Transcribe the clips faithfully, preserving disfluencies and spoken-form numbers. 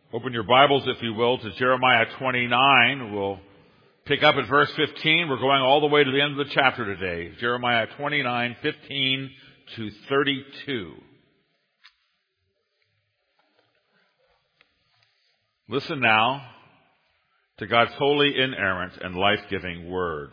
Open your Bibles, if you will, to Jeremiah twenty-nine. We'll pick up at verse fifteen. We're going all the way to the end of the chapter today. Jeremiah twenty-nine, fifteen to thirty-two. Listen now to God's holy, inerrant, and life-giving word.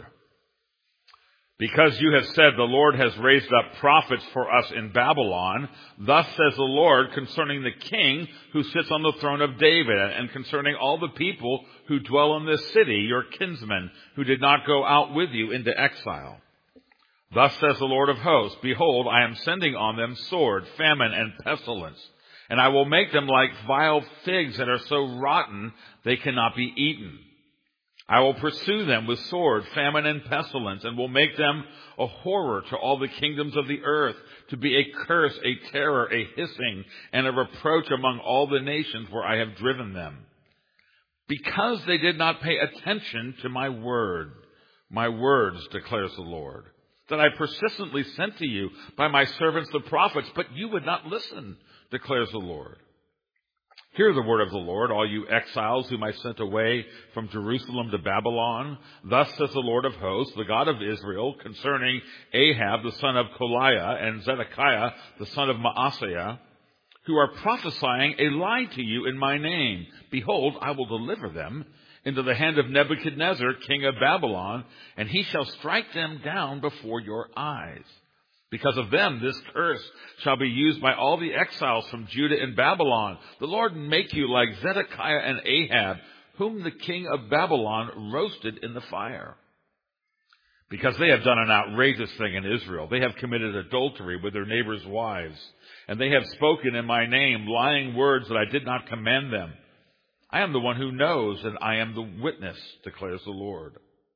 Because you have said, the Lord has raised up prophets for us in Babylon, thus says the Lord concerning the king who sits on the throne of David, and concerning all the people who dwell in this city, your kinsmen, who did not go out with you into exile. Thus says the Lord of hosts, behold, I am sending on them sword, famine, and pestilence, and I will make them like vile figs that are so rotten they cannot be eaten. I will pursue them with sword, famine, and pestilence, and will make them a horror to all the kingdoms of the earth, to be a curse, a terror, a hissing, and a reproach among all the nations where I have driven them. Because they did not pay attention to my word, my words, declares the Lord, that I persistently sent to you by my servants the prophets, but you would not listen, declares the Lord. Hear the word of the Lord, all you exiles whom I sent away from Jerusalem to Babylon. Thus says the Lord of hosts, the God of Israel, concerning Ahab the son of Koliah and Zedekiah the son of Maaseiah, who are prophesying a lie to you in my name. Behold, I will deliver them into the hand of Nebuchadnezzar, king of Babylon, and he shall strike them down before your eyes. Because of them, this curse shall be used by all the exiles from Judah and Babylon. The Lord make you like Zedekiah and Ahab, whom the king of Babylon roasted in the fire. Because they have done an outrageous thing in Israel. They have committed adultery with their neighbors' wives. And they have spoken in my name lying words that I did not command them. I am the one who knows, and I am the witness, declares the Lord.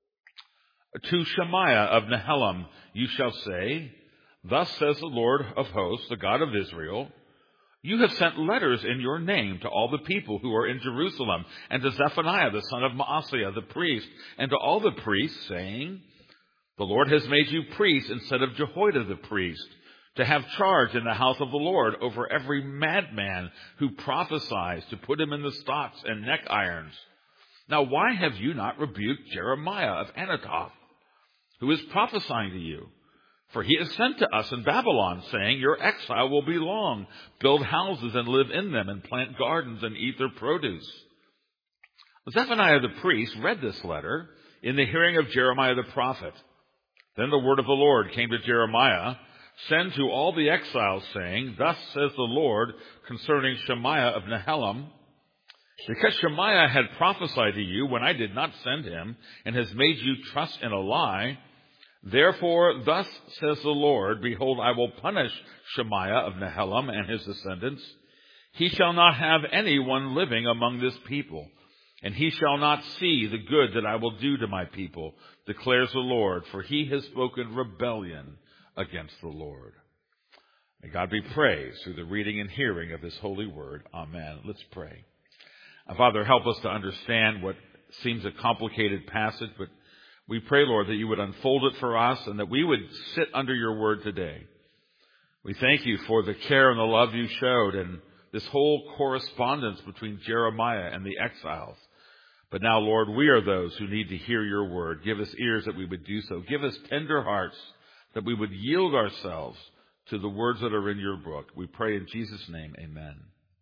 To Shemaiah of Nehelam you shall say, thus says the Lord of hosts, the God of Israel, you have sent letters in your name to all the people who are in Jerusalem, and to Zephaniah the son of Maaseiah the priest, and to all the priests, saying, the Lord has made you priests instead of Jehoiada the priest, to have charge in the house of the Lord over every madman who prophesies, to put him in the stocks and neck irons. Now why have you not rebuked Jeremiah of Anathoth, who is prophesying to you? For he is sent to us in Babylon, saying, your exile will be long. Build houses and live in them, and plant gardens and eat their produce. Zephaniah the priest read this letter in the hearing of Jeremiah the prophet. Then the word of the Lord came to Jeremiah, send to all the exiles, saying, thus says the Lord concerning Shemaiah of Nehelam, because Shemaiah had prophesied to you when I did not send him, and has made you trust in a lie, therefore, thus says the Lord, behold, I will punish Shemaiah of Nehelam and his descendants. He shall not have anyone living among this people, and he shall not see the good that I will do to my people, declares the Lord, for he has spoken rebellion against the Lord. May God be praised through the reading and hearing of his holy word. Amen. Let's pray. Uh, Father, help us to understand what seems a complicated passage, but we pray, Lord, that you would unfold it for us and that we would sit under your word today. We thank you for the care and the love you showed and this whole correspondence between Jeremiah and the exiles. But now, Lord, we are those who need to hear your word. Give us ears that we would do so. Give us tender hearts that we would yield ourselves to the words that are in your book. We pray in Jesus' name, amen.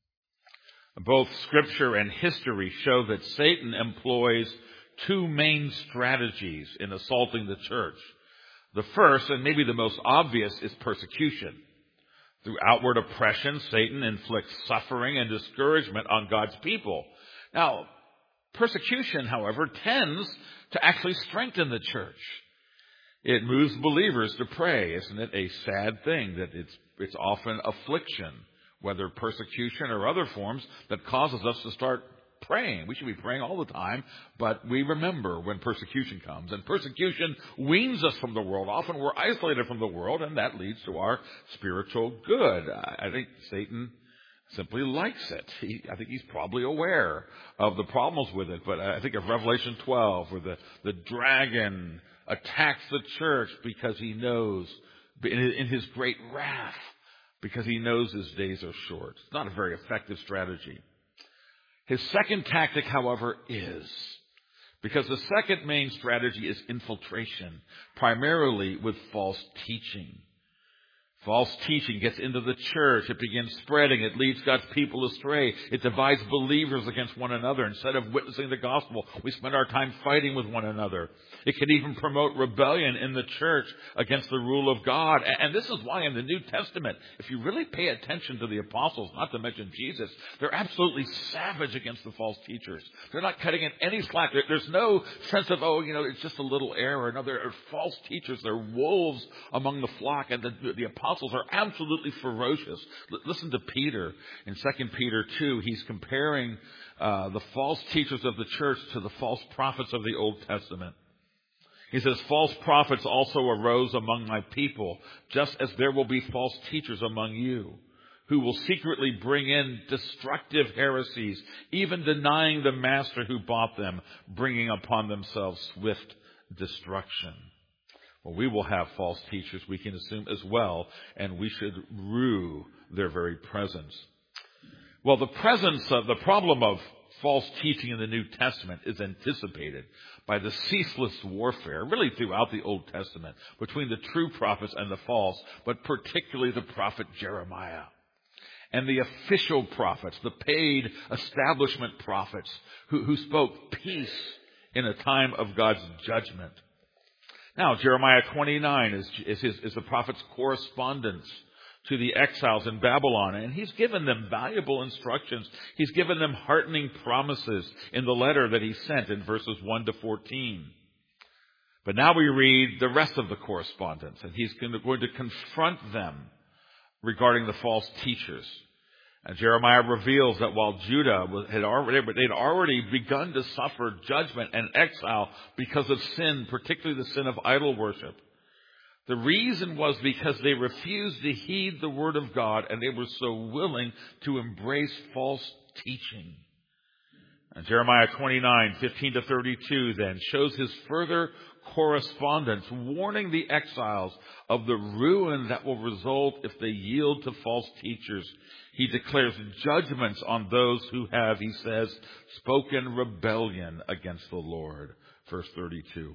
Both Scripture and history show that Satan employs two main strategies in assaulting the church. The first, and maybe the most obvious, is persecution. Through outward oppression, Satan inflicts suffering and discouragement on God's people. Now, persecution, however, tends to actually strengthen the church. It moves believers to pray. Isn't it a sad thing that it's it's often affliction, whether persecution or other forms, that causes us to start praying. We should be praying all the time, but we remember when persecution comes. And persecution weans us from the world. Often we're isolated from the world, and that leads to our spiritual good. I think Satan simply likes it. He, I think he's probably aware of the problems with it. But I think of Revelation twelve, where the, the dragon attacks the church because he knows, in his great wrath, because he knows his days are short. It's not a very effective strategy. His second tactic, however, is, because the second main strategy is infiltration, primarily with false teaching. False teaching gets into the church. It begins spreading. It leads God's people astray. It divides believers against one another. Instead of witnessing the gospel, we spend our time fighting with one another. It can even promote rebellion in the church against the rule of God. And this is why in the New Testament, if you really pay attention to the apostles, not to mention Jesus, they're absolutely savage against the false teachers. They're not cutting in any slack. There's no sense of, oh, you know, it's just a little error. No, they're false teachers. They're wolves among the flock. And the, the apostles are absolutely ferocious. L- listen to Peter in Second Peter two. He's comparing uh, the false teachers of the church to the false prophets of the Old Testament. He says, false prophets also arose among my people, just as there will be false teachers among you, who will secretly bring in destructive heresies, even denying the master who bought them, bringing upon themselves swift destruction. Well, we will have false teachers, we can assume as well, and we should rue their very presence. Well, the presence of the problem of false teaching in the New Testament is anticipated by the ceaseless warfare, really throughout the Old Testament, between the true prophets and the false, but particularly the prophet Jeremiah. And the official prophets, the paid establishment prophets, who, who spoke peace in a time of God's judgment. Now, Jeremiah twenty-nine is, is, his, is the prophet's correspondence to the exiles in Babylon. And he's given them valuable instructions. He's given them heartening promises in the letter that he sent in verses one to fourteen. But now we read the rest of the correspondence, and he's going to confront them regarding the false teachers. And Jeremiah reveals that while Judah had already, they'd already begun to suffer judgment and exile because of sin, particularly the sin of idol worship, the reason was because they refused to heed the word of God, and they were so willing to embrace false teaching. And Jeremiah twenty-nine, fifteen to thirty-two then shows his further correspondence, warning the exiles of the ruin that will result if they yield to false teachers. He declares judgments on those who have, he says, spoken rebellion against the Lord. Verse thirty-two.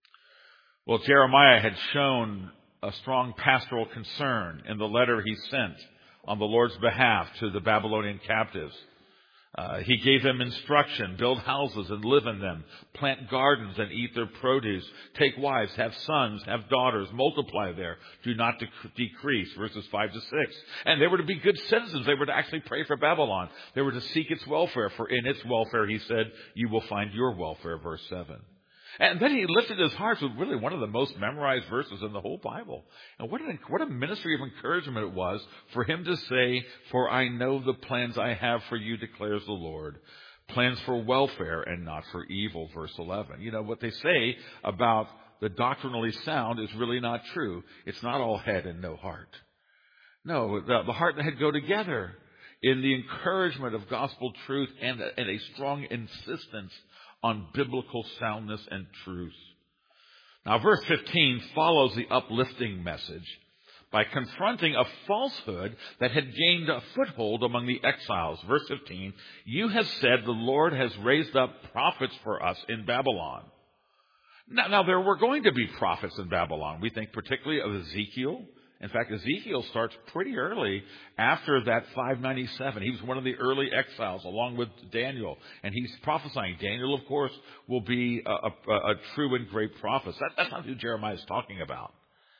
Well, Jeremiah had shown a strong pastoral concern in the letter he sent on the Lord's behalf to the Babylonian captives. Uh, he gave them instruction: build houses and live in them, plant gardens and eat their produce, take wives, have sons, have daughters, multiply there, do not dec- decrease, verses five to six. And they were to be good citizens. They were to actually pray for Babylon. They were to seek its welfare, for in its welfare, he said, you will find your welfare, verse seven. And then he lifted his heart with really one of the most memorized verses in the whole Bible. And what, an, what a ministry of encouragement it was for him to say, for I know the plans I have for you, declares the Lord. Plans for welfare and not for evil, verse eleven. You know, what they say about the doctrinally sound is really not true. It's not all head and no heart. No, the, the heart and the head go together in the encouragement of gospel truth and, and a strong insistence on biblical soundness and truth. Now, verse fifteen follows the uplifting message by confronting a falsehood that had gained a foothold among the exiles. Verse fifteen, you have said the Lord has raised up prophets for us in Babylon. Now, now there were going to be prophets in Babylon. We think particularly of Ezekiel. In fact, Ezekiel starts pretty early after that five ninety-seven. He was one of the early exiles along with Daniel. And he's prophesying. Daniel, of course, will be a, a, a true and great prophet. That, that's not who Jeremiah is talking about.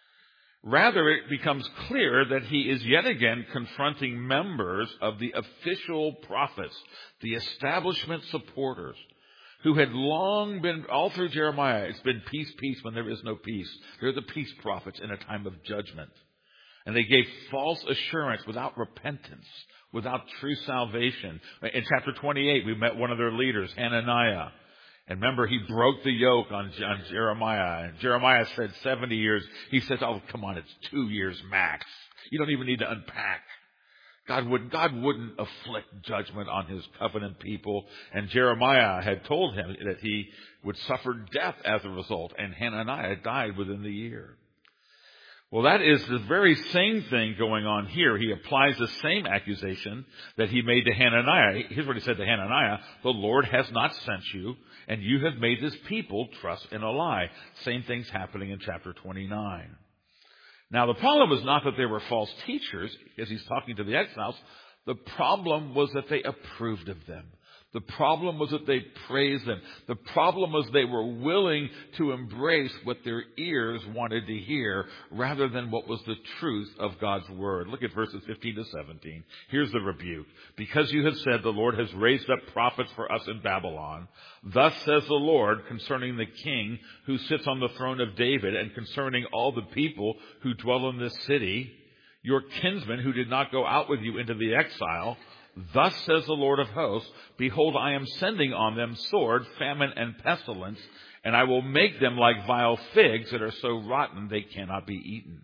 Rather, it becomes clear that he is yet again confronting members of the official prophets, the establishment supporters, who had long been, all through Jeremiah, it's been peace, peace when there is no peace. They're the peace prophets in a time of judgment. And they gave false assurance without repentance, without true salvation. In chapter twenty-eight, we met one of their leaders, Hananiah. And remember, he broke the yoke on, on Jeremiah. And Jeremiah said seventy years. He says, oh, come on, it's two years max. You don't even need to unpack. God wouldn't, God wouldn't afflict judgment on his covenant people. And Jeremiah had told him that he would suffer death as a result. And Hananiah died within the year. Well, that is the very same thing going on here. He applies the same accusation that he made to Hananiah. Here's what he said to Hananiah: the Lord has not sent you, and you have made this people trust in a lie. Same thing's happening in chapter twenty-nine. Now, the problem was not that they were false teachers, as he's talking to the exiles. The problem was that they approved of them. The problem was that they praised them. The problem was they were willing to embrace what their ears wanted to hear rather than what was the truth of God's word. Look at verses fifteen to seventeen. Here's the rebuke. Because you have said, the Lord has raised up prophets for us in Babylon, thus says the Lord concerning the king who sits on the throne of David, and concerning all the people who dwell in this city, your kinsmen who did not go out with you into the exile, thus says the Lord of hosts, behold, I am sending on them sword, famine, and pestilence, and I will make them like vile figs that are so rotten they cannot be eaten.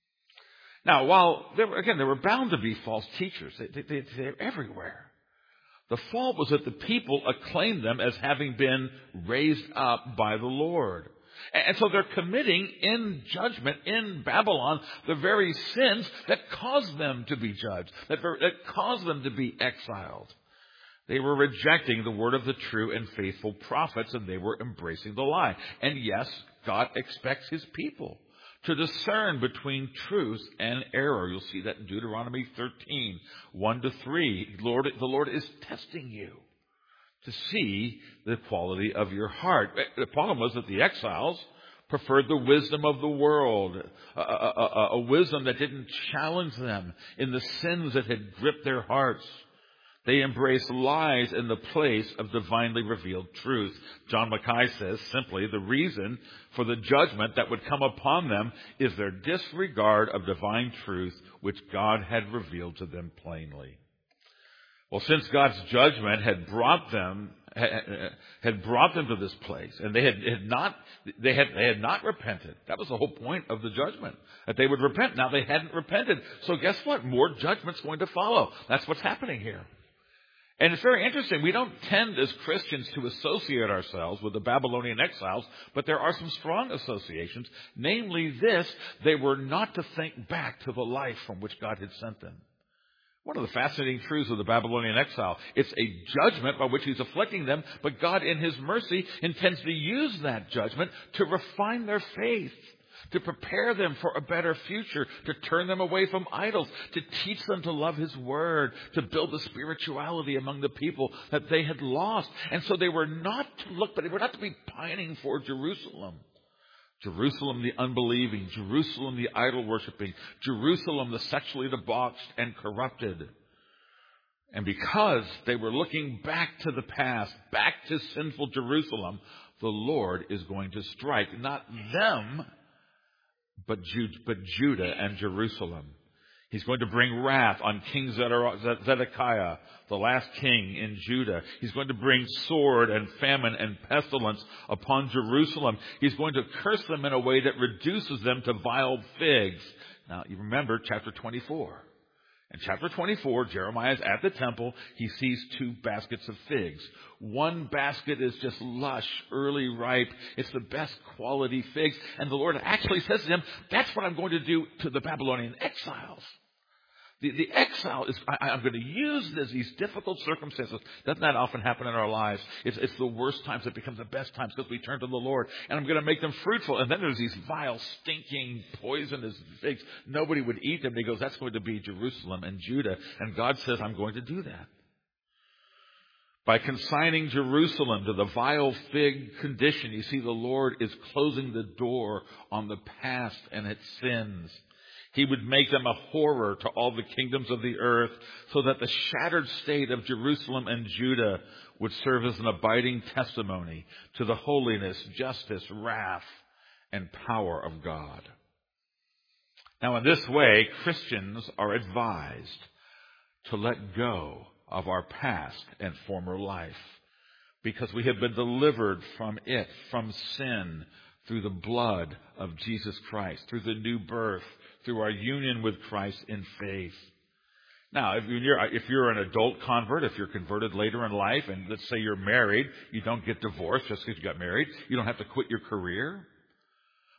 Now, while, there were, again, there were bound to be false teachers. They, they, they, they're everywhere. The fault was that the people acclaimed them as having been raised up by the Lord. And so they're committing in judgment in Babylon the very sins that caused them to be judged, that, that caused them to be exiled. They were rejecting the word of the true and faithful prophets, and they were embracing the lie. And yes, God expects his people to discern between truth and error. You'll see that in Deuteronomy thirteen, one to three. Lord, the Lord is testing you to see the quality of your heart. The problem was that the exiles preferred the wisdom of the world, a, a, a, a wisdom that didn't challenge them in the sins that had gripped their hearts. They embraced lies in the place of divinely revealed truth. John Mackay says simply, the reason for the judgment that would come upon them is their disregard of divine truth, which God had revealed to them plainly. Well, since God's judgment had brought them had brought them to this place, and they had, had not they had they had not repented. That was the whole point of the judgment, that they would repent. Now they hadn't repented. So guess what? More judgment's going to follow. That's what's happening here. And it's very interesting. We don't tend as Christians to associate ourselves with the Babylonian exiles, but there are some strong associations. Namely this: they were not to think back to the life from which God had sent them. One of the fascinating truths of the Babylonian exile, it's a judgment by which he's afflicting them, but God in his mercy intends to use that judgment to refine their faith, to prepare them for a better future, to turn them away from idols, to teach them to love his word, to build the spirituality among the people that they had lost. And so they were not to look, but they were not to be pining for Jerusalem. Jerusalem the unbelieving, Jerusalem the idol-worshipping, Jerusalem the sexually debauched and corrupted. And because they were looking back to the past, back to sinful Jerusalem, the Lord is going to strike not them, but Judah and Jerusalem. He's going to bring wrath on King Zedekiah, the last king in Judah. He's going to bring sword and famine and pestilence upon Jerusalem. He's going to curse them in a way that reduces them to vile figs. Now, you remember chapter twenty-four. In chapter twenty-four, Jeremiah is at the temple. He sees two baskets of figs. One basket is just lush, early ripe. It's the best quality figs. And the Lord actually says to him, that's what I'm going to do to the Babylonian exiles. The, the exile is, I, I'm going to use this, these difficult circumstances. Doesn't that often happen in our lives? It's, it's the worst times that become the best times because we turn to the Lord. And I'm going to make them fruitful. And then there's these vile, stinking, poisonous figs. Nobody would eat them. And he goes, that's going to be Jerusalem and Judah. And God says, I'm going to do that. By consigning Jerusalem to the vile fig condition, you see the Lord is closing the door on the past and its sins. He would make them a horror to all the kingdoms of the earth, so that the shattered state of Jerusalem and Judah would serve as an abiding testimony to the holiness, justice, wrath, and power of God. Now, in this way, Christians are advised to let go of our past and former life, because we have been delivered from it, from sin, through the blood of Jesus Christ, through the new birth, through our union with Christ in faith. Now, if you're, if you're an adult convert, if you're converted later in life, and let's say you're married, you don't get divorced just because you got married. You don't have to quit your career.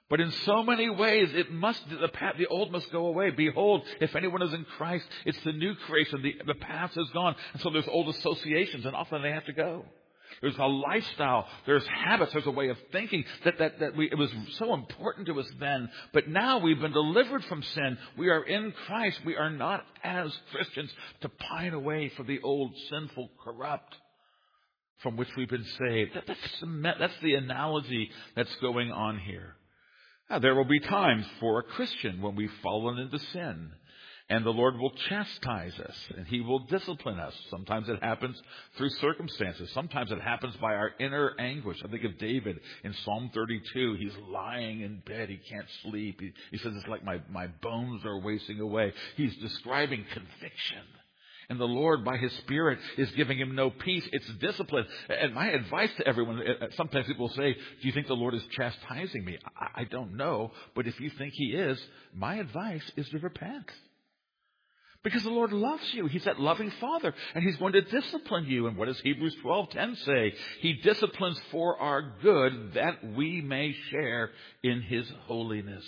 But in so many ways, it must, the, past, the old must go away. Behold, if anyone is in Christ, it's the new creation. The, the past is gone. And so there's old associations, and often they have to go. There's a lifestyle. There's habits. There's a way of thinking that, that, that we, it was so important to us then. But now we've been delivered from sin. We are in Christ. We are not, as Christians, to pine away for the old, sinful, corrupt from which we've been saved. That, that's, the, that's the analogy that's going on here. Now, there will be times for a Christian when we've fallen into sin, and the Lord will chastise us, and He will discipline us. Sometimes it happens through circumstances. Sometimes it happens by our inner anguish. I think of David in Psalm thirty-two. He's lying in bed. He can't sleep. He, he says, it's like my, my bones are wasting away. He's describing conviction. And the Lord, by His Spirit, is giving him no peace. It's discipline. And my advice to everyone, sometimes people say, do you think the Lord is chastising me? I, I don't know. But if you think He is, my advice is to repent. Because the Lord loves you. He's that loving Father. And He's going to discipline you. And what does Hebrews twelve ten say? He disciplines for our good, that we may share in His holiness.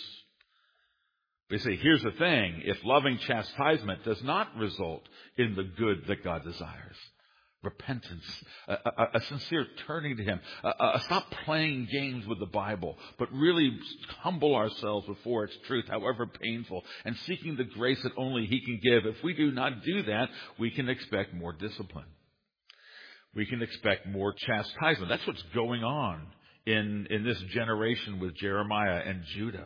But you see, here's the thing. If loving chastisement does not result in the good that God desires, repentance, a, a, a sincere turning to Him, a, a, stop playing games with the Bible, but really humble ourselves before its truth, however painful, and seeking the grace that only He can give. If we do not do that, we can expect more discipline. We can expect more chastisement. That's what's going on in, in this generation with Jeremiah and Judah.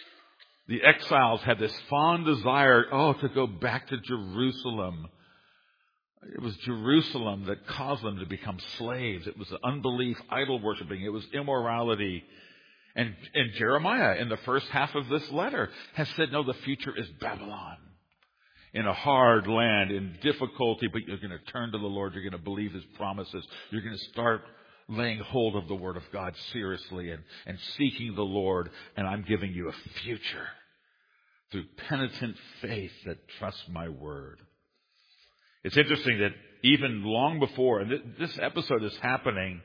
The exiles had this fond desire, oh, to go back to Jerusalem. It was Jerusalem that caused them to become slaves. It was unbelief, idol worshiping. It was immorality. And, and Jeremiah, in the first half of this letter, has said, no, the future is Babylon. In a hard land, in difficulty, but you're going to turn to the Lord. You're going to believe His promises. You're going to start laying hold of the Word of God seriously and, and seeking the Lord. And I'm giving you a future through penitent faith that trusts my Word. It's interesting that even long before, and this episode is happening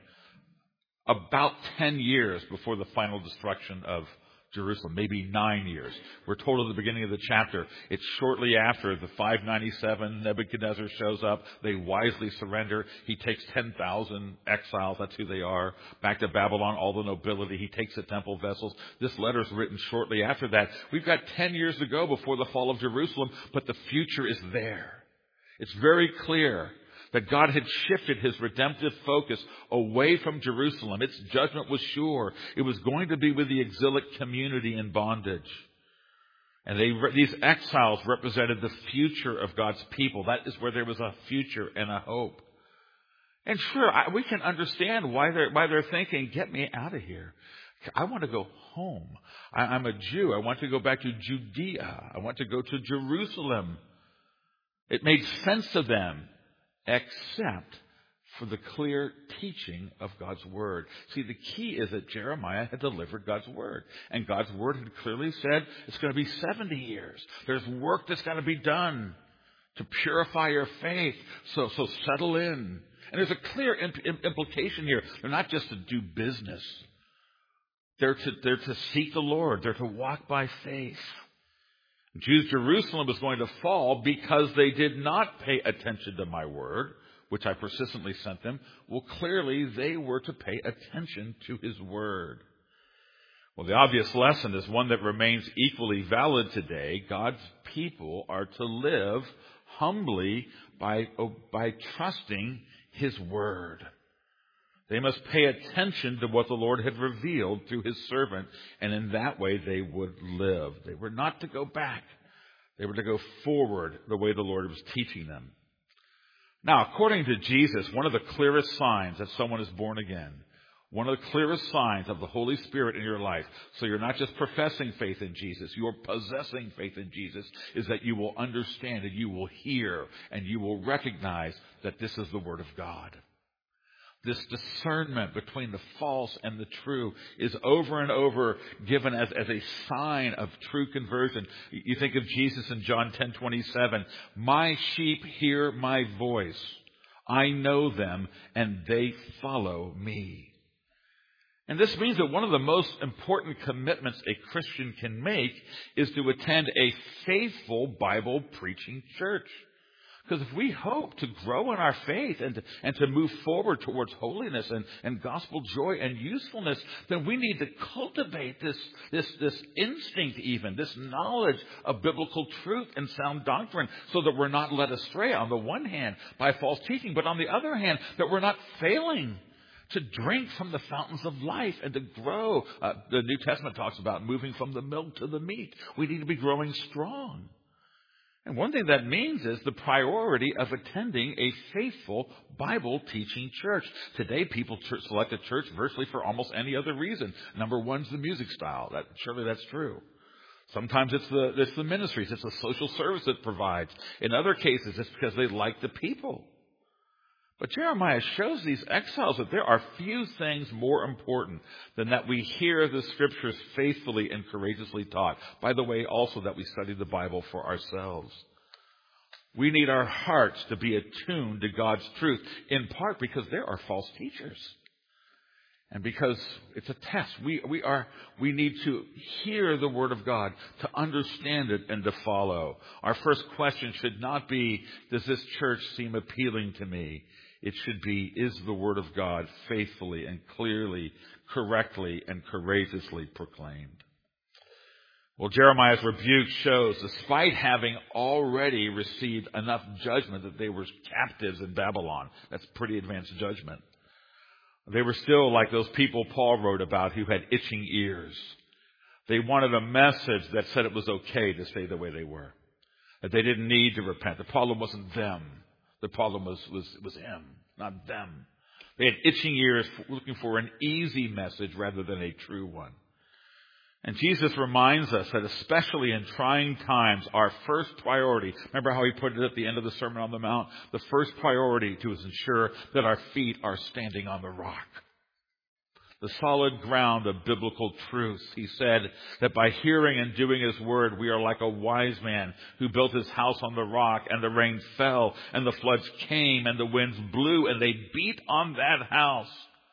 about ten years before the final destruction of Jerusalem, maybe nine years. We're told at the beginning of the chapter, it's shortly after the five ninety-seven, Nebuchadnezzar shows up. They wisely surrender. He takes ten thousand exiles, that's who they are, back to Babylon, all the nobility. He takes the temple vessels. This letter is written shortly after that. We've got ten years to go before the fall of Jerusalem, but the future is there. It's very clear that God had shifted His redemptive focus away from Jerusalem. Its judgment was sure. It was going to be with the exilic community in bondage. And they, these exiles represented the future of God's people. That is where there was a future and a hope. And sure, I, we can understand why they're, why they're thinking, get me out of here. I want to go home. I, I'm a Jew. I want to go back to Judea. I want to go to Jerusalem. It made sense to them, except for the clear teaching of God's Word. See, the key is that Jeremiah had delivered God's Word. And God's Word had clearly said it's going to be seventy years. There's work that's got to be done to purify your faith. So, so settle in. And there's a clear imp- implication here. They're not just to do business. They're to, they're to seek the Lord. They're to walk by faith. Jews, Jerusalem was going to fall because they did not pay attention to my word, which I persistently sent them. Well, clearly they were to pay attention to His word. Well, the obvious lesson is one that remains equally valid today. God's people are to live humbly by, by trusting His word. They must pay attention to what the Lord had revealed through His servant, and in that way they would live. They were not to go back. They were to go forward the way the Lord was teaching them. Now, according to Jesus, one of the clearest signs that someone is born again, one of the clearest signs of the Holy Spirit in your life, so you're not just professing faith in Jesus, you're possessing faith in Jesus, is that you will understand and you will hear and you will recognize that this is the Word of God. This discernment between the false and the true is over and over given as, as a sign of true conversion. You think of Jesus in John ten twenty-seven. My sheep hear my voice. I know them and they follow me. And this means that one of the most important commitments a Christian can make is to attend a faithful Bible preaching church. Because if we hope to grow in our faith and to, and to move forward towards holiness and, and gospel joy and usefulness, then we need to cultivate this, this, this instinct even, this knowledge of biblical truth and sound doctrine so that we're not led astray on the one hand by false teaching, but on the other hand, that we're not failing to drink from the fountains of life and to grow. Uh, the New Testament talks about moving from the milk to the meat. We need to be growing strong. And one thing that means is the priority of attending a faithful Bible teaching church. Today, people ch- select a church virtually for almost any other reason. Number one's the music style. That, surely that's true. Sometimes it's the, it's the ministries. It's the social service it provides. In other cases, it's because they like the people. But Jeremiah shows these exiles that there are few things more important than that we hear the Scriptures faithfully and courageously taught. By the way, also that we study the Bible for ourselves. We need our hearts to be attuned to God's truth, in part because there are false teachers. And because it's a test, we, we are, we need to hear the Word of God, to understand it and to follow. Our first question should not be, does this church seem appealing to me? It should be, is the Word of God faithfully and clearly, correctly, and courageously proclaimed? Well, Jeremiah's rebuke shows, despite having already received enough judgment that they were captives in Babylon, that's pretty advanced judgment, they were still like those people Paul wrote about who had itching ears. They wanted a message that said it was okay to stay the way they were, that they didn't need to repent. The problem wasn't them. The problem was, was, was him, not them. They had itching ears looking for an easy message rather than a true one. And Jesus reminds us that especially in trying times, our first priority, remember how he put it at the end of the Sermon on the Mount? The first priority to is ensure that our feet are standing on the rock. The solid ground of biblical truth. He said that by hearing and doing his word, we are like a wise man who built his house on the rock, and the rain fell, and the floods came, and the winds blew, and they beat on that house.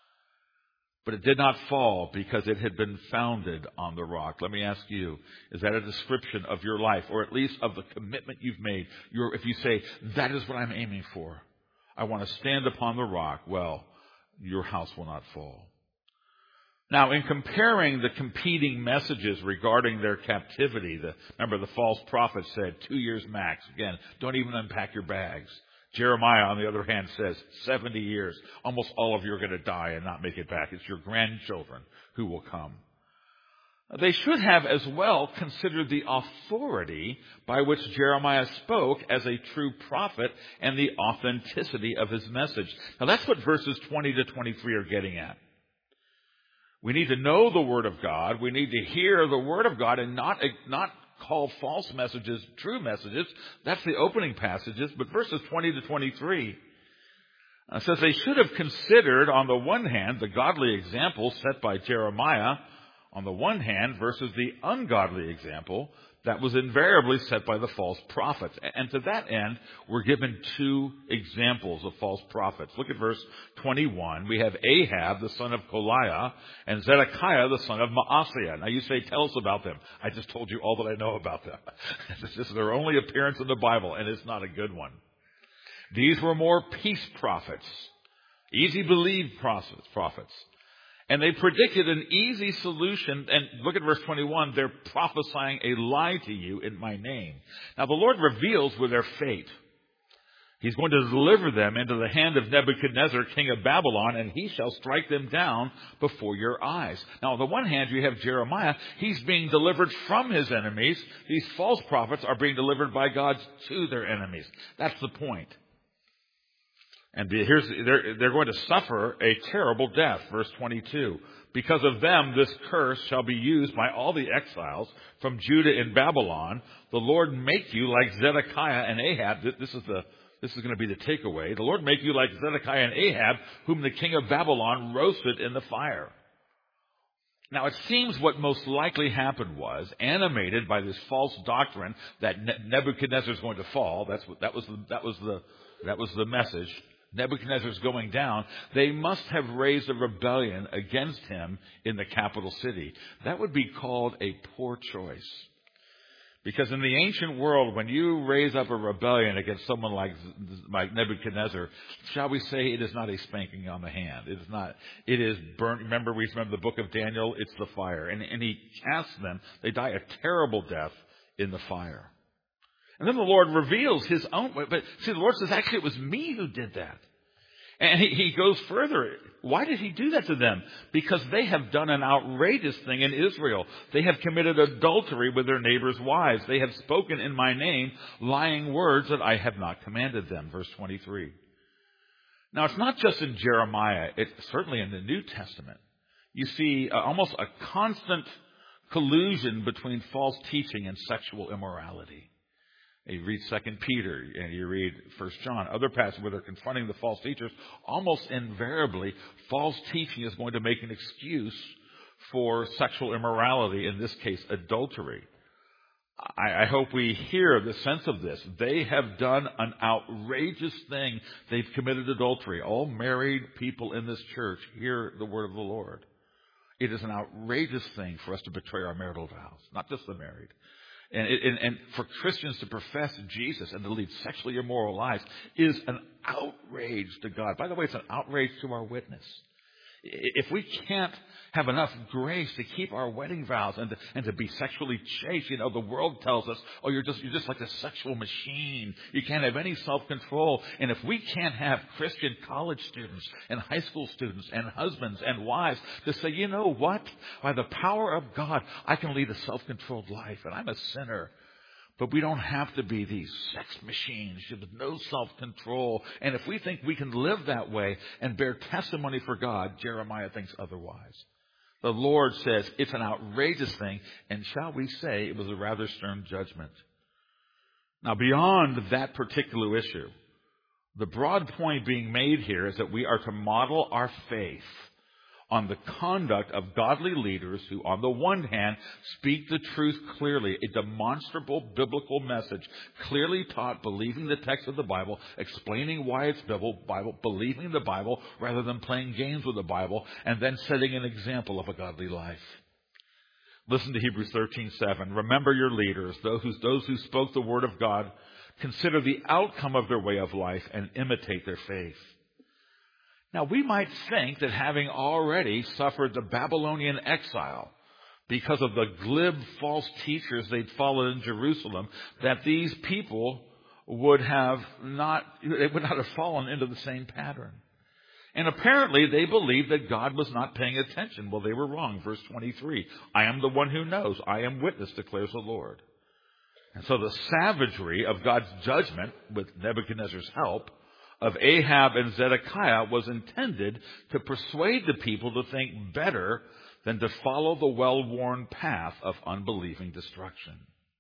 But it did not fall because it had been founded on the rock. Let me ask you, is that a description of your life, or at least of the commitment you've made? Your, if you say, that is what I'm aiming for, I want to stand upon the rock, well, your house will not fall. Now, in comparing the competing messages regarding their captivity, the, remember the false prophet said two years max. Again, don't even unpack your bags. Jeremiah, on the other hand, says seventy years. Almost all of you are going to die and not make it back. It's your grandchildren who will come. They should have as well considered the authority by which Jeremiah spoke as a true prophet and the authenticity of his message. Now, that's what verses twenty to twenty-three are getting at. We need to know the Word of God. We need to hear the Word of God and not, not call false messages true messages. That's the opening passages. But verses twenty to twenty-three uh, says they should have considered, on the one hand, the godly example set by Jeremiah, on the one hand, versus the ungodly example that was invariably set by the false prophets. And to that end, we're given two examples of false prophets. Look at verse twenty-one. We have Ahab, the son of Koliah, and Zedekiah, the son of Maaseiah. Now you say, tell us about them. I just told you all that I know about them. This is their only appearance in the Bible, and it's not a good one. These were more peace prophets, easy believed prophets. And they predicted an easy solution. And look at verse twenty-one. They're prophesying a lie to you in my name. Now the Lord reveals with their fate. He's going to deliver them into the hand of Nebuchadnezzar, king of Babylon, and he shall strike them down before your eyes. Now on the one hand, you have Jeremiah. He's being delivered from his enemies. These false prophets are being delivered by God to their enemies. That's the point. And here's, they're, they're going to suffer a terrible death. Verse twenty-two. Because of them, this curse shall be used by all the exiles from Judah and Babylon. The Lord make you like Zedekiah and Ahab. This is the, this is going to be the takeaway. The Lord make you like Zedekiah and Ahab, whom the king of Babylon roasted in the fire. Now, it seems what most likely happened was, animated by this false doctrine that Nebuchadnezzar is going to fall. That's what, that was the, that was the, that was the message. Nebuchadnezzar's going down, they must have raised a rebellion against him in the capital city. That would be called a poor choice. Because in the ancient world, when you raise up a rebellion against someone like, like Nebuchadnezzar, shall we say it is not a spanking on the hand. It is not. It is burnt. Remember, we remember the book of Daniel, it's the fire. And, and he casts them. They die a terrible death in the fire. And then the Lord reveals his own way. But see, the Lord says, actually, it was me who did that. And he, he goes further. Why did he do that to them? Because they have done an outrageous thing in Israel. They have committed adultery with their neighbors' wives. They have spoken in my name lying words that I have not commanded them. Verse twenty-three. Now, it's not just in Jeremiah. It's certainly in the New Testament. You see uh, almost a constant collusion between false teaching and sexual immorality. You read Second Peter and you read First John, other passages where they're confronting the false teachers. Almost invariably, false teaching is going to make an excuse for sexual immorality, in this case, adultery. I, I hope we hear the sense of this. They have done an outrageous thing. They've committed adultery. All married people in this church hear the word of the Lord. It is an outrageous thing for us to betray our marital vows, not just the married. And, and, and for Christians to profess Jesus and to lead sexually immoral lives is an outrage to God. By the way, it's an outrage to our witness. If we can't have enough grace to keep our wedding vows and to, and to be sexually chaste, you know, the world tells us, oh, you're just, you're just like a sexual machine. You can't have any self-control. And if we can't have Christian college students and high school students and husbands and wives to say, you know what? By the power of God, I can lead a self-controlled life and I'm a sinner. But we don't have to be these sex machines with no self-control. And if we think we can live that way and bear testimony for God, Jeremiah thinks otherwise. The Lord says it's an outrageous thing, and shall we say it was a rather stern judgment. Now, beyond that particular issue, the broad point being made here is that we are to model our faith on the conduct of godly leaders who, on the one hand, speak the truth clearly, a demonstrable biblical message, clearly taught, believing the text of the Bible, explaining why it's Bible, believing the Bible rather than playing games with the Bible, and then setting an example of a godly life. Listen to Hebrews thirteen seven. Remember your leaders, those who, those who spoke the word of God. Consider the outcome of their way of life and imitate their faith. Now, we might think that having already suffered the Babylonian exile because of the glib false teachers they'd followed in Jerusalem, that these people would have not, they would not have fallen into the same pattern. And apparently they believed that God was not paying attention. Well, they were wrong. Verse twenty-three, I am the one who knows. I am witness, declares the Lord. And so the savagery of God's judgment, with Nebuchadnezzar's help, of Ahab and Zedekiah was intended to persuade the people to think better than to follow the well-worn path of unbelieving destruction.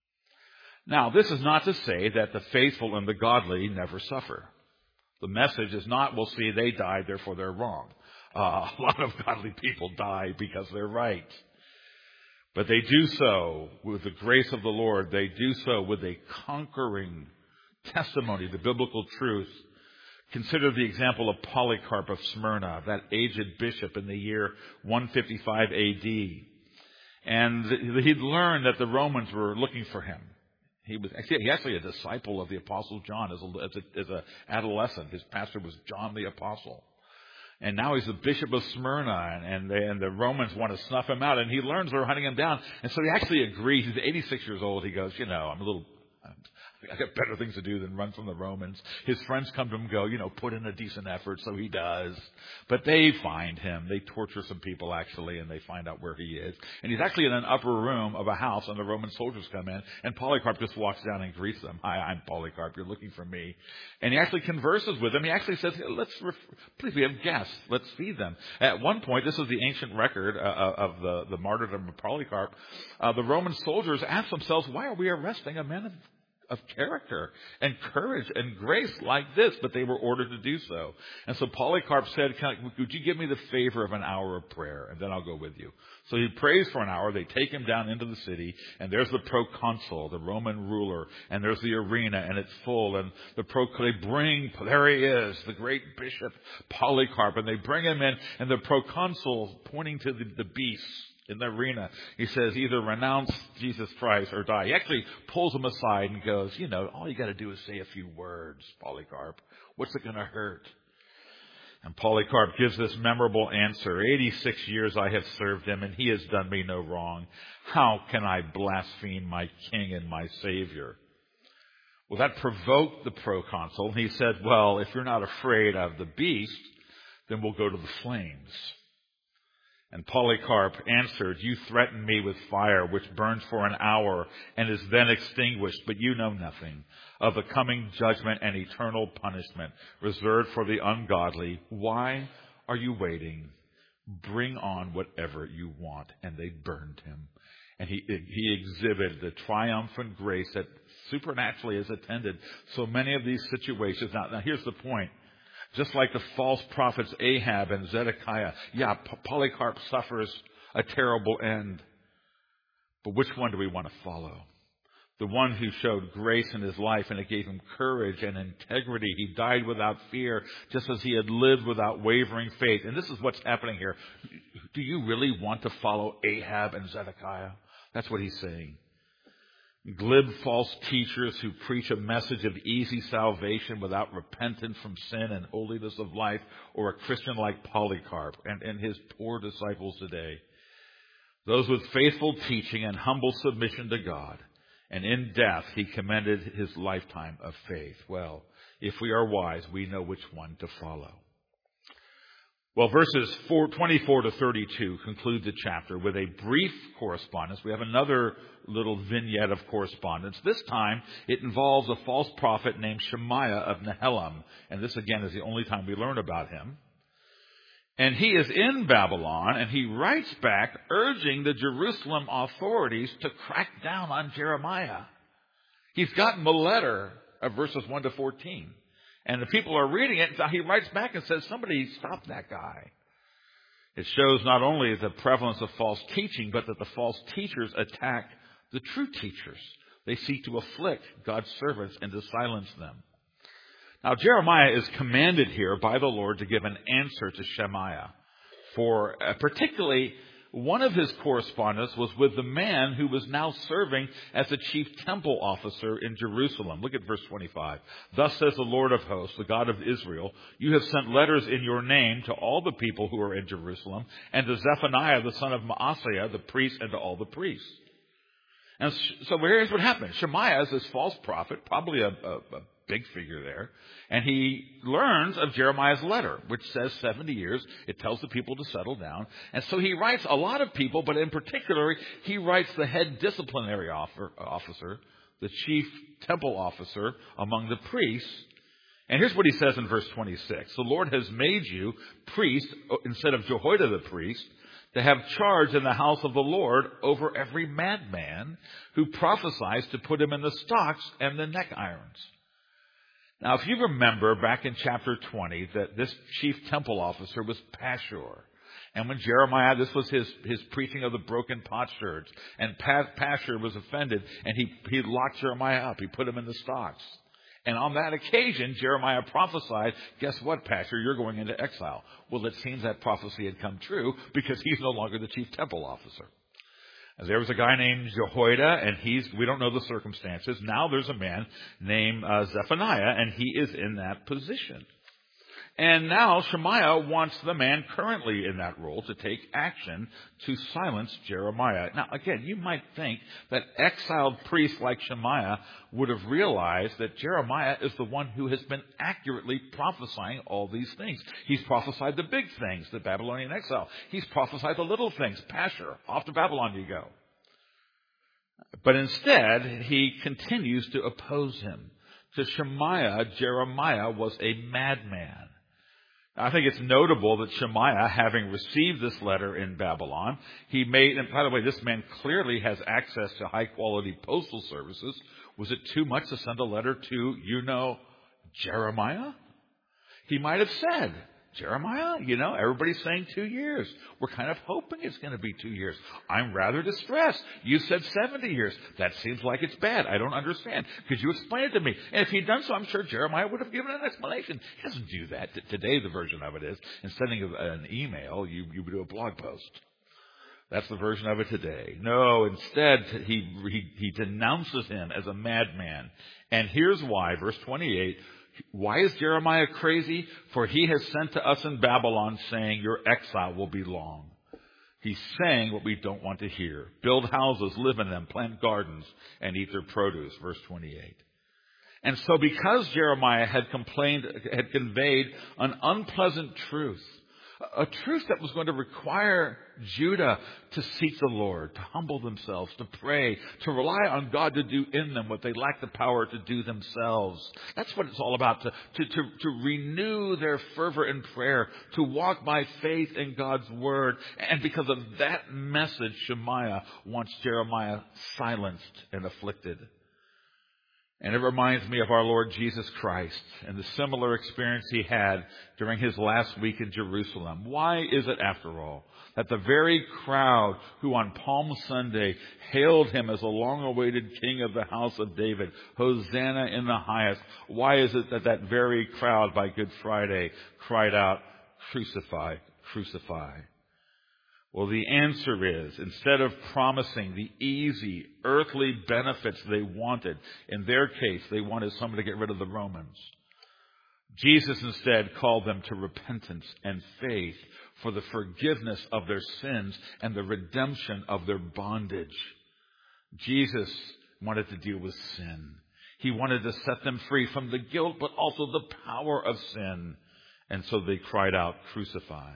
Now, this is not to say that the faithful and the godly never suffer. The message is not, well, see, they died, therefore they're wrong. Uh, a lot of godly people die because they're right. But they do so with the grace of the Lord. They do so with a conquering testimony, the biblical truth. Consider the example of Polycarp of Smyrna, that aged bishop in the year one fifty-five A D. And he'd learned that the Romans were looking for him. He was actually, he actually a disciple of the Apostle John as a, as a, as a adolescent. His pastor was John the Apostle. And now he's the bishop of Smyrna, and, and, they, and the Romans want to snuff him out. And he learns they're hunting him down. And so he actually agrees. He's eighty-six years old. He goes, you know, I'm a little... I got better things to do than run from the Romans. His friends come to him and go, you know, put in a decent effort, so he does. But they find him. They torture some people, actually, and they find out where he is. And he's actually in an upper room of a house, and the Roman soldiers come in, and Polycarp just walks down and greets them. Hi, I'm Polycarp. You're looking for me. And he actually converses with them. He actually says, let's, ref- please, we have guests. Let's feed them. At one point, this is the ancient record uh, of the, the martyrdom of Polycarp, uh, the Roman soldiers asked themselves, why are we arresting a man of of character and courage and grace like this, but they were ordered to do so. And so Polycarp said, would you give me the favor of an hour of prayer, and then I'll go with you. So he prays for an hour. They take him down into the city, and there's the proconsul, the Roman ruler, and there's the arena, and it's full. And the pro, they bring, there he is, the great bishop Polycarp, and they bring him in, and the proconsul, pointing to the, the beast in the arena, he says, either renounce Jesus Christ or die. He actually pulls him aside and goes, you know, all you got to do is say a few words, Polycarp. What's it going to hurt? And Polycarp gives this memorable answer. eighty-six years I have served him, and he has done me no wrong. How can I blaspheme my king and my Savior? Well, that provoked the proconsul. He said, well, if you're not afraid of the beast, then we'll go to the flames. And Polycarp answered, you threaten me with fire, which burns for an hour and is then extinguished, but you know nothing of the coming judgment and eternal punishment reserved for the ungodly. Why are you waiting? Bring on whatever you want. And they burned him. And he, he exhibited the triumphant grace that supernaturally has attended so many of these situations. Now, now here's the point. Just like the false prophets Ahab and Zedekiah, yeah, Polycarp suffers a terrible end. But which one do we want to follow? The one who showed grace in his life, and it gave him courage and integrity. He died without fear, just as he had lived without wavering faith. And this is what's happening here. Do you really want to follow Ahab and Zedekiah? That's what he's saying. Glib false teachers who preach a message of easy salvation without repentance from sin and holiness of life, or a Christian like Polycarp and, and his poor disciples today. Those with faithful teaching and humble submission to God. And in death, he commended his lifetime of faith. Well, if we are wise, we know which one to follow. Well, verses twenty-four to thirty-two conclude the chapter with a brief correspondence. We have another little vignette of correspondence. This time, it involves a false prophet named Shemaiah of Nehelam. And this, again, is the only time we learn about him. And he is in Babylon, and he writes back urging the Jerusalem authorities to crack down on Jeremiah. He's gotten the letter of verses one to fourteen. And the people are reading it, and he writes back and says, somebody stop that guy. It shows not only the prevalence of false teaching, but that the false teachers attack the true teachers. They seek to afflict God's servants and to silence them. Now, Jeremiah is commanded here by the Lord to give an answer to Shemaiah. For uh, particularly, one of his correspondence was with the man who was now serving as the chief temple officer in Jerusalem. Look at verse twenty-five. Thus says the Lord of hosts, the God of Israel, you have sent letters in your name to all the people who are in Jerusalem, and to Zephaniah the son of Maaseiah, the priest, and to all the priests. And so here's what happened. Shemaiah is this false prophet, probably a, a, a big figure there. And he learns of Jeremiah's letter, which says seventy years. It tells the people to settle down. And so he writes a lot of people, but in particular, he writes the head disciplinary officer, the chief temple officer among the priests. And here's what he says in verse twenty-six. The Lord has made you priest instead of Jehoiada the priest, to have charge in the house of the Lord over every madman who prophesies, to put him in the stocks and the neck irons. Now, if you remember back in chapter twenty that this chief temple officer was Pashur. And when Jeremiah, this was his, his preaching of the broken potsherds. And Pashur was offended, and he, he locked Jeremiah up. He put him in the stocks. And on that occasion, Jeremiah prophesied, guess what, Pashur, you're going into exile. Well, it seems that prophecy had come true because he's no longer the chief temple officer. And there was a guy named Jehoiada, and he's, we don't know the circumstances. Now there's a man named uh, Zephaniah, and he is in that position. And now Shemaiah wants the man currently in that role to take action to silence Jeremiah. Now, again, you might think that exiled priests like Shemaiah would have realized that Jeremiah is the one who has been accurately prophesying all these things. He's prophesied the big things, the Babylonian exile. He's prophesied the little things. Pashur, off to Babylon you go. But instead, he continues to oppose him. To Shemaiah, Jeremiah was a madman. I think it's notable that Shemaiah, having received this letter in Babylon, he made, and by the way, this man clearly has access to high-quality postal services. Was it too much to send a letter to, you know, Jeremiah? He might have said, Jeremiah, you know, everybody's saying two years. We're kind of hoping it's going to be two years. I'm rather distressed. You said seventy years. That seems like it's bad. I don't understand. Could you explain it to me? And if he'd done so, I'm sure Jeremiah would have given an explanation. He doesn't do that. T- today, the version of it is, instead of an email, you, you do a blog post. That's the version of it today. No, instead, he, he, he denounces him as a madman. And here's why, verse twenty-eight, why is Jeremiah crazy? For he has sent to us in Babylon saying, your exile will be long. He's saying what we don't want to hear. Build houses, live in them, plant gardens, and eat their produce. Verse twenty-eight. And so because Jeremiah had complained, had conveyed an unpleasant truth, a truth that was going to require Judah to seek the Lord, to humble themselves, to pray, to rely on God to do in them what they lack the power to do themselves. That's what it's all about, to, to, to, to renew their fervor in prayer, to walk by faith in God's word. And because of that message, Shemaiah wants Jeremiah silenced and afflicted. And it reminds me of our Lord Jesus Christ and the similar experience he had during his last week in Jerusalem. Why is it, after all, that the very crowd who on Palm Sunday hailed him as a long-awaited king of the house of David, Hosanna in the highest, why is it that that very crowd by Good Friday cried out, crucify, crucify? Well, the answer is, instead of promising the easy earthly benefits they wanted, in their case, they wanted someone to get rid of the Romans. Jesus instead called them to repentance and faith for the forgiveness of their sins and the redemption of their bondage. Jesus wanted to deal with sin. He wanted to set them free from the guilt, but also the power of sin. And so they cried out, crucify.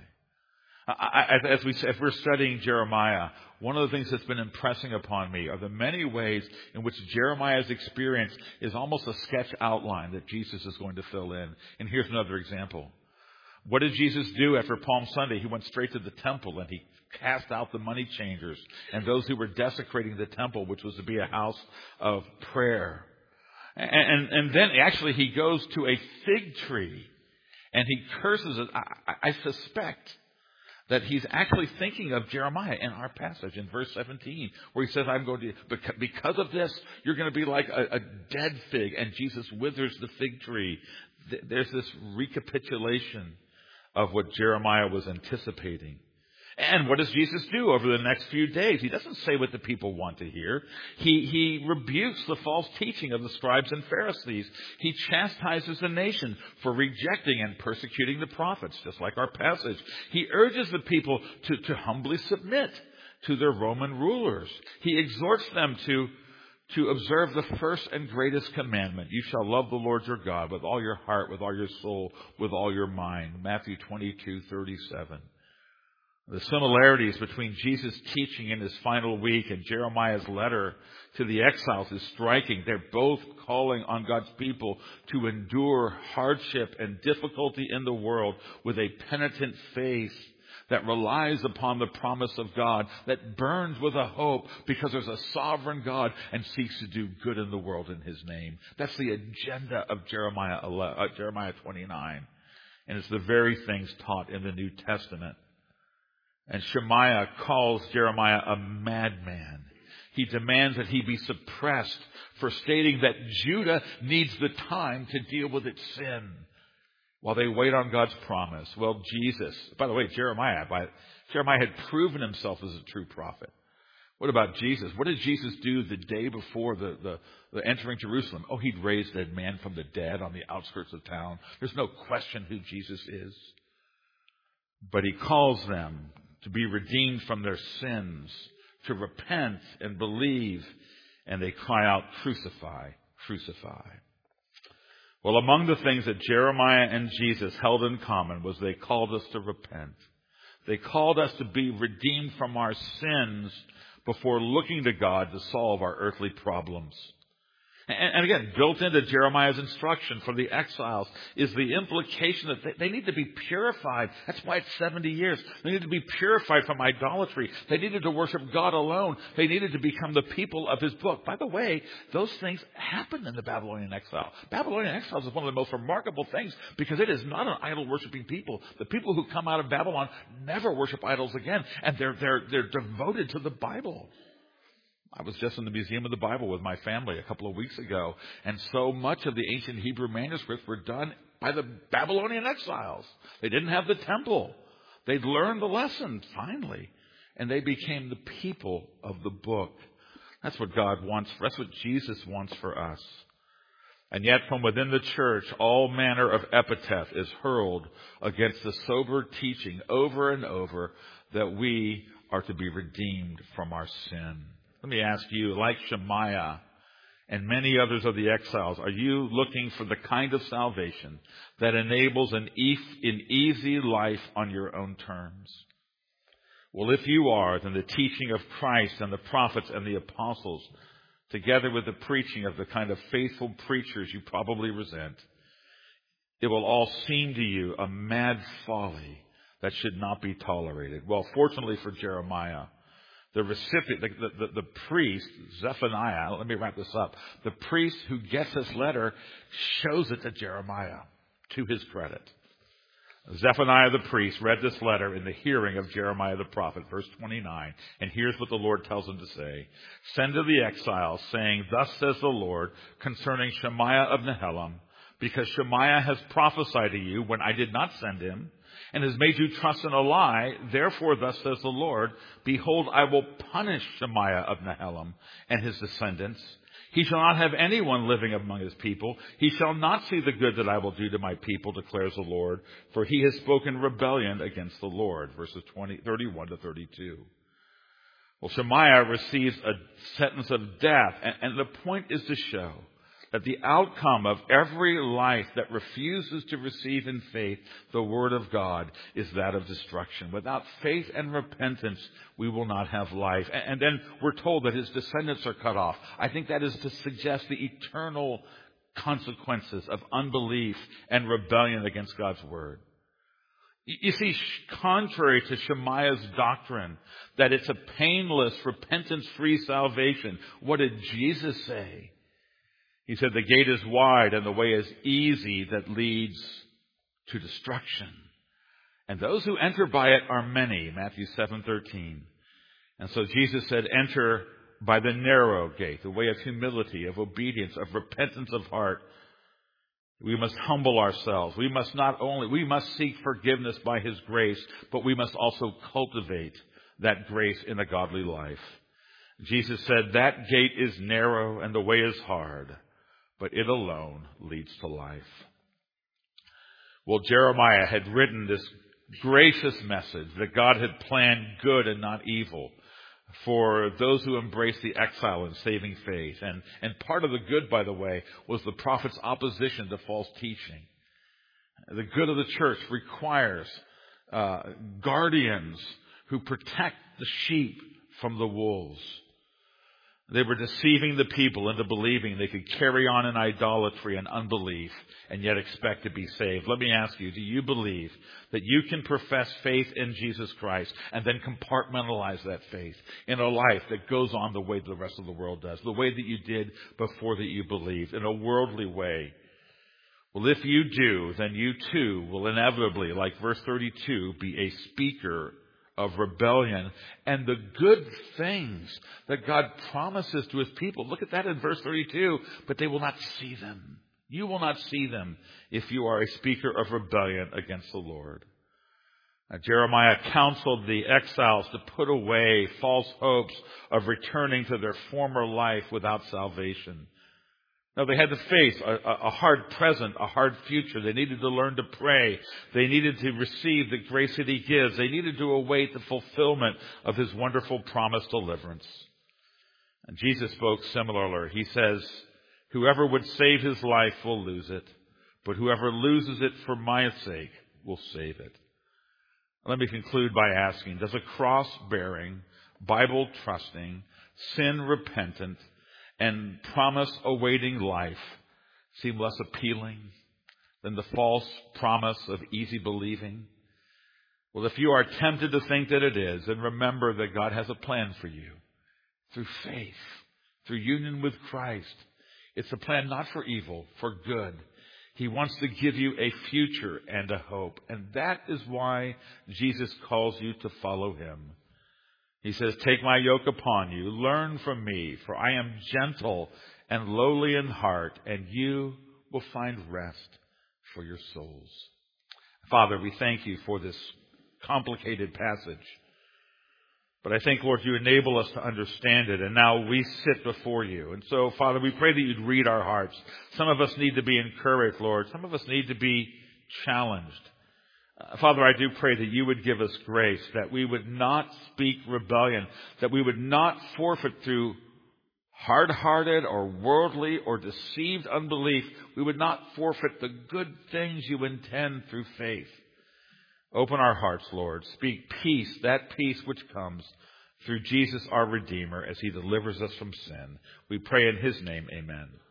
I, as we, if we're studying Jeremiah, one of the things that's been impressing upon me are the many ways in which Jeremiah's experience is almost a sketch outline that Jesus is going to fill in. And here's another example. What did Jesus do after Palm Sunday? He went straight to the temple and he cast out the money changers and those who were desecrating the temple, which was to be a house of prayer. And, and, and then actually he goes to a fig tree and he curses it. I, I suspect that he's actually thinking of Jeremiah in our passage in verse seventeen, where he says, I'm going to, because of this, you're going to be like a, a dead fig, and Jesus withers the fig tree. There's this recapitulation of what Jeremiah was anticipating. And what does Jesus do over the next few days? He doesn't say what the people want to hear. He, he rebukes the false teaching of the scribes and Pharisees. He chastises the nation for rejecting and persecuting the prophets, just like our passage. He urges the people to, to humbly submit to their Roman rulers. He exhorts them to, to observe the first and greatest commandment. You shall love the Lord your God with all your heart, with all your soul, with all your mind. Matthew twenty-two thirty-seven. The similarities between Jesus' teaching in his final week and Jeremiah's letter to the exiles is striking. They're both calling on God's people to endure hardship and difficulty in the world with a penitent faith that relies upon the promise of God, that burns with a hope because there's a sovereign God and seeks to do good in the world in his name. That's the agenda of Jeremiah, uh, Jeremiah twenty-nine. And it's the very things taught in the New Testament. And Shemaiah calls Jeremiah a madman. He demands that he be suppressed for stating that Judah needs the time to deal with its sin while they wait on God's promise. Well, Jesus, by the way, Jeremiah, by, Jeremiah had proven himself as a true prophet. What about Jesus? What did Jesus do the day before the, the, the entering Jerusalem? Oh, he'd raised a man from the dead on the outskirts of town. There's no question who Jesus is. But he calls them to be redeemed from their sins, to repent and believe, and they cry out, crucify, crucify. Well, among the things that Jeremiah and Jesus held in common was they called us to repent. They called us to be redeemed from our sins before looking to God to solve our earthly problems. And, and again, built into Jeremiah's instruction for the exiles is the implication that they, they need to be purified. That's why it's seventy years. They need to be purified from idolatry. They needed to worship God alone. They needed to become the people of His book. By the way, those things happened in the Babylonian exile. Babylonian exiles is one of the most remarkable things because it is not an idol-worshiping people. The people who come out of Babylon never worship idols again, and they're they're they're devoted to the Bible. I was just in the Museum of the Bible with my family a couple of weeks ago, and so much of the ancient Hebrew manuscripts were done by the Babylonian exiles. They didn't have the temple. They'd learned the lesson, finally, and they became the people of the book. That's what God wants. That's what Jesus wants for us. And yet from within the church, all manner of epithet is hurled against the sober teaching over and over that we are to be redeemed from our sin. Let me ask you, like Shemaiah and many others of the exiles, are you looking for the kind of salvation that enables an easy life on your own terms? Well, if you are, then the teaching of Christ and the prophets and the apostles, together with the preaching of the kind of faithful preachers you probably resent, it will all seem to you a mad folly that should not be tolerated. Well, fortunately for Jeremiah, the recipient, the, the, the priest, Zephaniah, let me wrap this up. The priest who gets this letter shows it to Jeremiah, to his credit. Zephaniah the priest read this letter in the hearing of Jeremiah the prophet, verse twenty-nine. And here's what the Lord tells him to say. Send to the exiles, saying, Thus says the Lord concerning Shemaiah of Nehelam, because Shemaiah has prophesied to you when I did not send him, and has made you trust in a lie. Therefore, thus says the Lord, Behold, I will punish Shemaiah of Nehelam and his descendants. He shall not have anyone living among his people. He shall not see the good that I will do to my people, declares the Lord, for he has spoken rebellion against the Lord. Verses twenty, thirty-one to thirty-two. Well, Shemaiah receives a sentence of death, and, and the point is to show that the outcome of every life that refuses to receive in faith the Word of God is that of destruction. Without faith and repentance, we will not have life. And then we're told that his descendants are cut off. I think that is to suggest the eternal consequences of unbelief and rebellion against God's Word. You see, contrary to Shemaiah's doctrine that it's a painless, repentance-free salvation, what did Jesus say? He said, the gate is wide and the way is easy that leads to destruction. And those who enter by it are many, Matthew seven thirteen. And so Jesus said, enter by the narrow gate, the way of humility, of obedience, of repentance of heart. We must humble ourselves. We must not only, we must seek forgiveness by His grace, but we must also cultivate that grace in a godly life. Jesus said, that gate is narrow and the way is hard, but it alone leads to life. Well, Jeremiah had written this gracious message that God had planned good and not evil for those who embrace the exile and saving faith. And, and part of the good, by the way, was the prophet's opposition to false teaching. The good of the church requires uh, guardians who protect the sheep from the wolves. They were deceiving the people into believing they could carry on in idolatry and unbelief and yet expect to be saved. Let me ask you, do you believe that you can profess faith in Jesus Christ and then compartmentalize that faith in a life that goes on the way the rest of the world does, the way that you did before that you believed, in a worldly way? Well, if you do, then you too will inevitably, like verse thirty-two, be a speaker of rebellion and the good things that God promises to His people. Look at that in verse thirty-two. But they will not see them. You will not see them if you are a speaker of rebellion against the Lord. Now, Jeremiah counseled the exiles to put away false hopes of returning to their former life without salvation. No, they had to face a, a hard present, a hard future. They needed to learn to pray. They needed to receive the grace that He gives. They needed to await the fulfillment of His wonderful promised deliverance. And Jesus spoke similarly. He says, whoever would save his life will lose it, but whoever loses it for my sake will save it. Let me conclude by asking, does a cross-bearing, Bible-trusting, sin-repentant, and promise awaiting life seem less appealing than the false promise of easy believing? Well, if you are tempted to think that it is, then remember that God has a plan for you through faith, through union with Christ. It's a plan not for evil, for good. He wants to give you a future and a hope. And that is why Jesus calls you to follow him. He says, take my yoke upon you, learn from me, for I am gentle and lowly in heart, and you will find rest for your souls. Father, we thank you for this complicated passage. But I think, Lord, you enable us to understand it, and now we sit before you. And so, Father, we pray that you'd read our hearts. Some of us need to be encouraged, Lord. Some of us need to be challenged. Uh, Father, I do pray that you would give us grace, that we would not speak rebellion, that we would not forfeit through hard-hearted or worldly or deceived unbelief. We would not forfeit the good things you intend through faith. Open our hearts, Lord. Speak peace, that peace which comes through Jesus our Redeemer as he delivers us from sin. We pray in his name, amen.